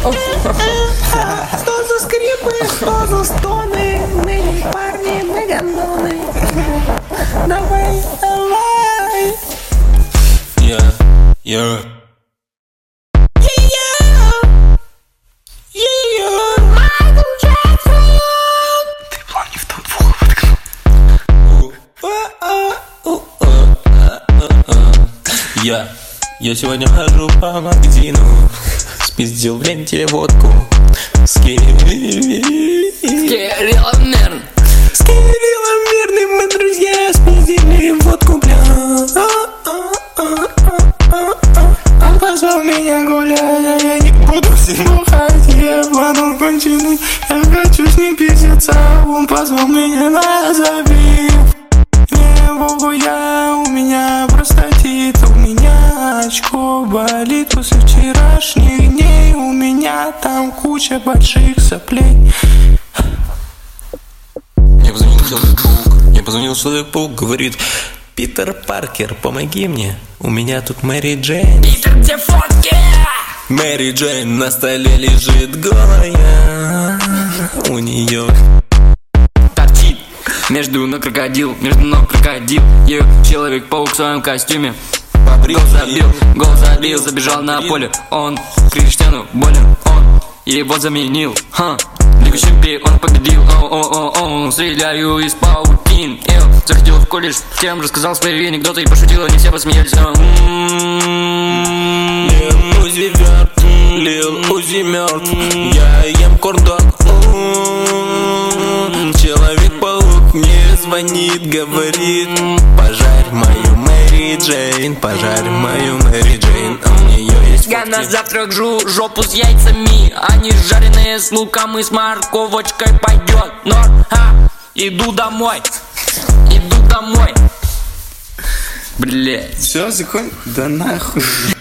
Что за скрипы, что за стоны? Мы парни, мы гондоны. Давай, давай. Я. Я сегодня хожу по магазину, спиздил в ленте водку с Кириллом Мирным, мы друзья, спиздили водку, бля. Он позвал меня гулять, я не буду с ним бухать, я в конченый, я хочу с ним пиздиться. Он позвал меня на забив, не могу я, у меня простатит, у меня очко болит после вчерашних дней, у меня там куча больших соплей. Мне позвонил Человек-паук, говорит: Питер Паркер, помоги мне, у меня тут Мэри Джейн. Питер, где фотки? Мэри Джейн на столе лежит голая, у нее торчит между ног крокодил, ее Человек-паук в своем костюме. Гол забил, забежал на поле. Он Криштиану болен, он его заменил. Лигу чемпионов победил. Стреляю из паутин. Заходил в колледж, тем рассказал свои анекдоты и пошутил, они все посмеялись. Лил Узи мертв, я ем корн-дог. Человек-паук мне звонит, говорит: пожарь мою Мэри Джейн, пожарь мою Мэри Джейн, а у нее есть фотки. Я на завтрак жру жопу с яйцами, они жареные с луком и с морковочкой, пойдет норм. Иду домой. Блять. Все, закон, да нахуй.